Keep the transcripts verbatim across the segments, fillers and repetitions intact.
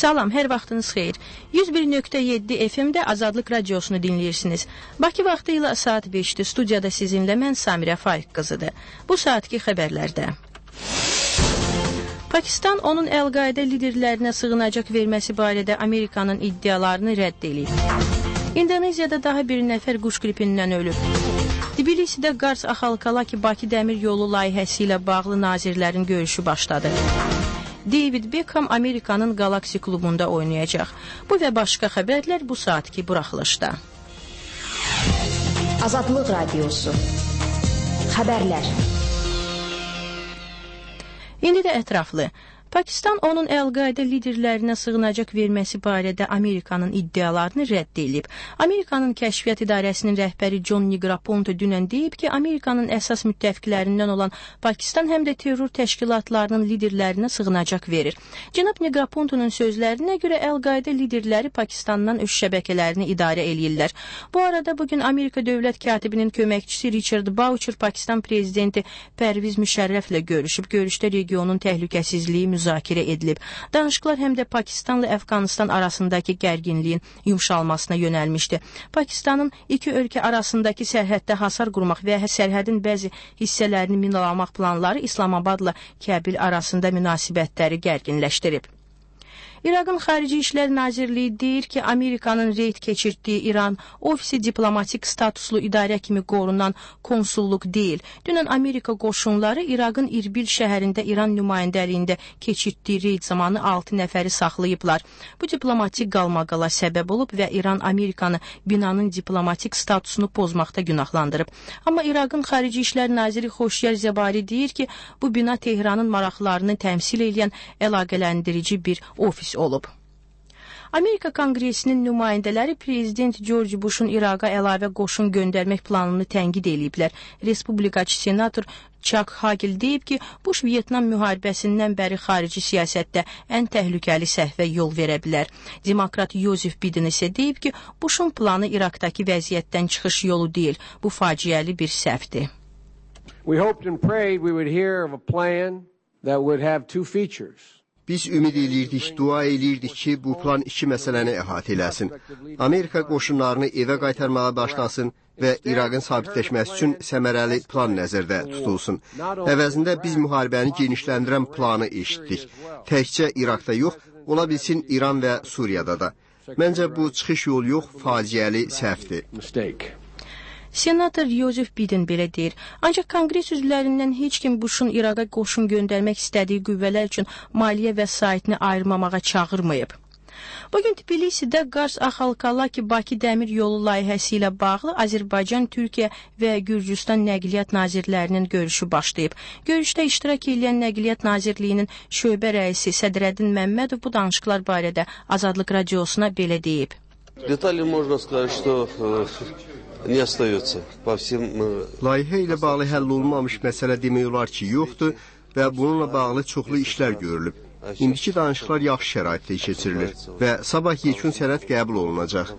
Salam, hər vaxtınız xeyir. yüz bir nöqtə yeddi F M-də Azadlıq Radiosunu dinləyirsiniz. Bakı vaxtı ilə saat beşdə studiyada sizinlə mən Samirə Faiq qızıdır. Bu saatki xəbərlərdə. Pakistan onun Əl-Qaidə liderlərinə sığınacaq verməsi barədə Amerikanın iddialarını rədd edib. İndoneziyada daha bir nəfər quş qripindən ölüb. Tbilisidə Qars Axalkalaki-Bakı dəmir yolu layihəsi ilə bağlı nazirlərin görüşü başladı. David Beckham Amerikanın Galaxy klubunda oynayacaq. Bu və başqa xəbərlər bu saatki buraxılışda. Azadlıq Radiosu. Xəbərlər. İndi də ətraflı. Pakistan onun Əl-Qaidə liderlərinə sığınacaq verməsi barədə Amerikanın iddialarını rədd edib. Amerikanın Kəşfiyyat İdarəsinin rəhbəri John Negroponte dünən deyib ki, Amerikanın əsas müttəfiqlərindən olan Pakistan həm də terror təşkilatlarının liderlərinə sığınacaq verir. Cənab Negroponte'nun sözlərinə görə Əl-Qaidə liderləri Pakistandan öz şəbəkələrini idarə eləyirlər. Bu arada bugün Amerika dövlət katibinin köməkçisi Richard Boucher Pakistan prezidenti Pərviz Müşərrəflə görüşüb. Görüşdə regionun təhlükəsizliyi müzakirə edilib. Danışıqlar həm də Pakistanla Əfqanistan arasındakı gərginliyin yumşalmasına yönəlmişdi. Pakistanın iki ölkə arasındakı sərhəddə hasar qurmaq və sərhədin bəzi hissələrini minalamaq planları İslamabadla Kəbil arasında münasibətləri gərginləşdirib. İraqın Xarici İşlər Nazirliyi deyir ki, Amerikanın reyd keçirtdiyi İran ofisi diplomatik statuslu idarə kimi qorunan konsulluq deyil. Dünən Amerika qoşunları İraqın İrbil şəhərində İran nümayəndəliyində keçirtdiyi reyd zamanı altı nəfəri saxlayıblar. Bu diplomatik qalmaqala səbəb olub və İran Amerikanı binanın diplomatik statusunu pozmaqda günahlandırıb. Amma İraqın Xarici İşlər Naziri Xoşyar Zəbari deyir ki, bu bina Tehranın maraqlarını təmsil edən əlaqələndirici bir ofis olub. Amerika Konqresinin nümayəndələri Prezident George Bush'un İraqa əlavə qoşun göndərmək planını tənqid ediblər. Respublikaçı senator Chuck Hagel deyib ki, Bush Vyetnam müharibəsindən bəri xarici siyasətdə ən təhlükəli səhvə yol verə bilər. Demokrat Joseph Biden isə deyib ki, Bush'un planı İraqdakı vəziyyətdən çıxış yolu deyil, bu faciəli bir səhvdir. We hoped and prayed we would hear of a plan that would have two features. Biz ümid edirdik, dua edirdik ki, bu plan iki məsələni əhatə eləsin. Amerika qoşunlarını evə qaytarmağa başlasın və İraqın sabitləşməsi üçün səmərəli plan nəzərdə tutulsun. Əvəzində biz müharibəni genişləndirən planı eşitdik. Təkcə İraqda yox, ola bilsin İran və Suriyada da. Məncə bu çıxış yolu yox, faciəli səhvdir. Senator Joseph Biden belə deyir. Ancaq Konqres üzvlərindən heç kim Bush'un İraqa qoşun göndərmək istədiyi qüvvələr üçün maliyyə vəsaitini ayırmamağa çağırmayıb. Bugün Tbilisidə Qars Axalkalaki-Bakı dəmir yolu layihəsi ilə bağlı Azərbaycan, Türkiyə və Gürcüstan nəqliyyat nazirlərinin görüşü başlayıb. Görüşdə iştirak edən Nəqliyyat Nazirliyinin şöbə rəisi Sədrəddin Məmmədov bu danışıqlar barədə Azadlıq Radiosuna belə deyib. Detali можно сказать, что не остается по всем. Layihə ilə bağlı həll olunmamış məsələ demək olar ki, yoxdur və bununla bağlı çoxlu işlər görülüb. İndiki danışıqlar yaxşı şəraitdə keçirilir və sabah yekun sənəd qəbul olunacaq.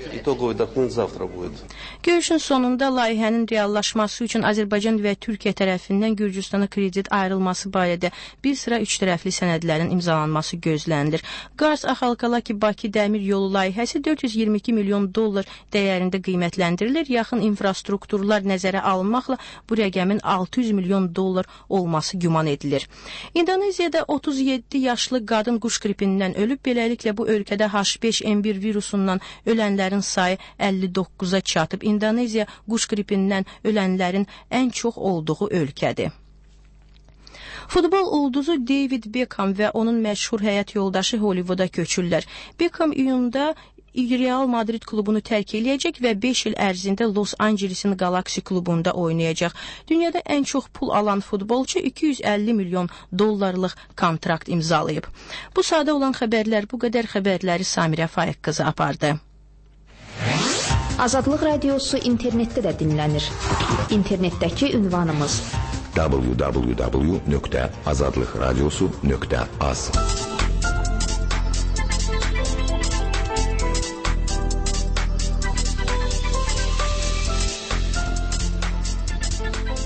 Görüşün sonunda layihənin reallaşması üçün Azərbaycan və Türkiyə tərəfindən Gürcüstana kredit ayrılması barədə bir sıra üç tərəfli sənədlərin imzalanması gözlənilir. Qars Axalkalaki-Bakı dəmir yolu layihəsi dörd yüz iyirmi iki milyon dollar dəyərində qiymətləndirilir. Yaxın infrastrukturlar nəzərə alınmaqla bu rəqəmin altı yüz milyon dollar olması güman edilir. İndoneziyada otuz yeddi yaşlı qadın quş qripindən ölüb. Beləliklə bu ölkədə H beş N bir virusundan ölənlərin sayı əlli doqquza çatıb. İndoneziya quş qripindən ölənlərin ən çox olduğu ölkədir. Futbol ulduzu David Beckham və onun məşhur həyat yoldaşı Hollivooda köçürlər. Beckham iyunda Real Madrid klubunu tərk eləyəcək və beş il ərzində Los Ancelesin Galaxy klubunda oynayacaq. Dünyada ən çox pul alan futbolçu iki yüz əlli milyon dollarlıq kontrakt imzalayıb. Bu sadə olan xəbərlər bu qədər. Xəbərləri Samirə Faiq qızı apardı. Azadlıq Radiosu internetdə də dinlənir. İnternetdəki ünvanımız w w w nöqtə azadlıqradiosu nöqtə az.